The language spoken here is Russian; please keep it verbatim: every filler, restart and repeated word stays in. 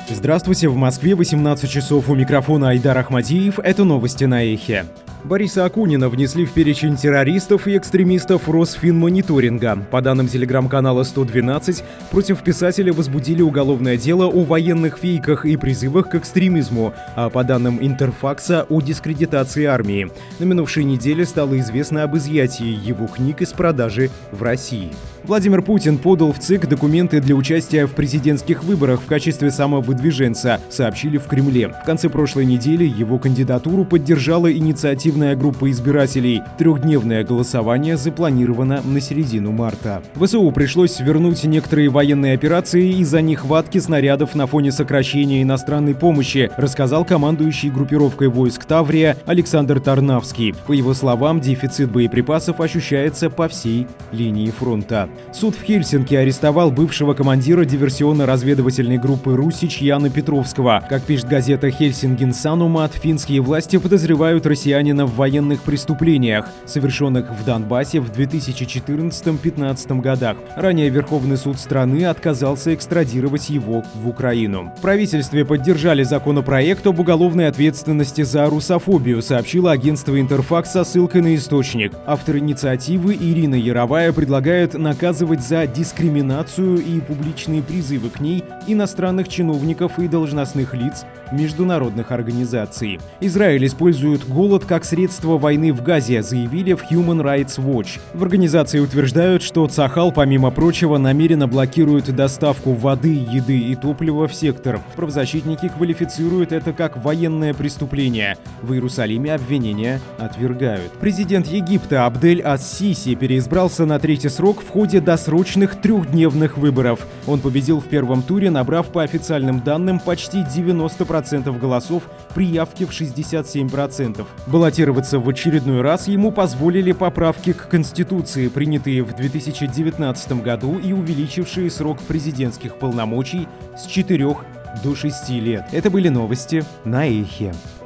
Здравствуйте, в Москве восемнадцать часов, у микрофона Айдар Ахмадиев. Это новости на Эхе. Бориса Акунина внесли в перечень террористов и экстремистов Росфинмониторинга. По данным телеграм-канала сто двенадцать, против писателя возбудили уголовное дело о военных фейках и призывах к экстремизму, а по данным Интерфакса — о дискредитации армии. На минувшей неделе стало известно об изъятии его книг из продажи в России. Владимир Путин подал в ЦИК документы для участия в президентских выборах в качестве самовыдвиженца, сообщили в Кремле. В конце прошлой недели его кандидатуру поддержала инициативная группа избирателей. Трехдневное голосование запланировано на середину марта. ВСУ пришлось вернуть некоторые военные операции из-за нехватки снарядов на фоне сокращения иностранной помощи, рассказал командующий группировкой войск Таврия Александр Тарнавский. По его словам, дефицит боеприпасов ощущается по всей линии фронта. Суд в Хельсинки арестовал бывшего командира диверсионно-разведывательной группы «Русич» Яна Петровского. Как пишет газета «Хельсингин Санумат», финские власти подозревают россиянина в военных преступлениях, совершенных в Донбассе в две тысячи четырнадцатом — две тысячи пятнадцатом годах. Ранее Верховный суд страны отказался экстрадировать его в Украину. В правительстве поддержали законопроект об уголовной ответственности за русофобию, сообщило агентство Интерфакс со ссылкой на источник. Автор инициативы Ирина Яровая предлагает наказывать за дискриминацию и публичные призывы к ней иностранных чиновников и должностных лиц международных организаций. Израиль использует голод как средство войны в Газе, заявили в Human Rights Watch. В организации утверждают, что Цахал, помимо прочего, намеренно блокирует доставку воды, еды и топлива в сектор. Правозащитники квалифицируют это как военное преступление. В Иерусалиме обвинения отвергают. Президент Египта Абдель ас-Сиси переизбрался на третий срок в ходе досрочных трехдневных выборов. Он победил в первом туре, набрав по официальным данным почти девяносто процентов голосов при явке в шестьдесят семь процентов. Баллотироваться в очередной раз ему позволили поправки к Конституции, принятые в две тысячи девятнадцатом году и увеличившие срок президентских полномочий с четырёх до шести лет. Это были новости на Эхе.